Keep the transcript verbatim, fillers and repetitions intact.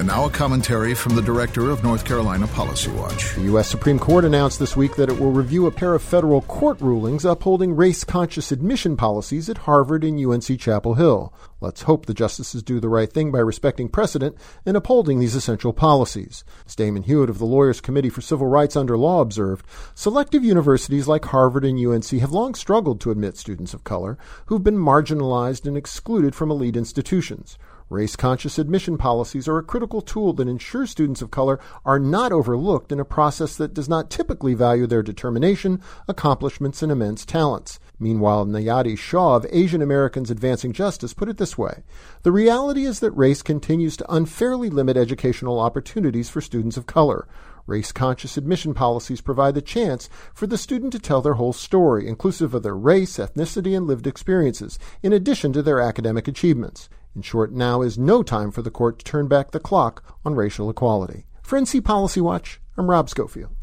And now a commentary from the director of North Carolina Policy Watch. The U S Supreme Court announced this week that it will review a pair of federal court rulings upholding race-conscious admission policies at Harvard and U N C Chapel Hill. Let's hope the justices do the right thing by respecting precedent and upholding these essential policies. As Damon Hewitt of the Lawyers Committee for Civil Rights Under Law observed, selective universities like Harvard and U N C have long struggled to admit students of color who've been marginalized and excluded from elite institutions. Race-conscious admission policies are a critical tool that ensures students of color are not overlooked in a process that does not typically value their determination, accomplishments, and immense talents. Meanwhile, Nayati Shah of Asian Americans Advancing Justice put it this way: the reality is that race continues to unfairly limit educational opportunities for students of color. Race-conscious admission policies provide the chance for the student to tell their whole story, inclusive of their race, ethnicity, and lived experiences, in addition to their academic achievements. In short, now is no time for the court to turn back the clock on racial equality. For N C Policy Watch, I'm Rob Schofield.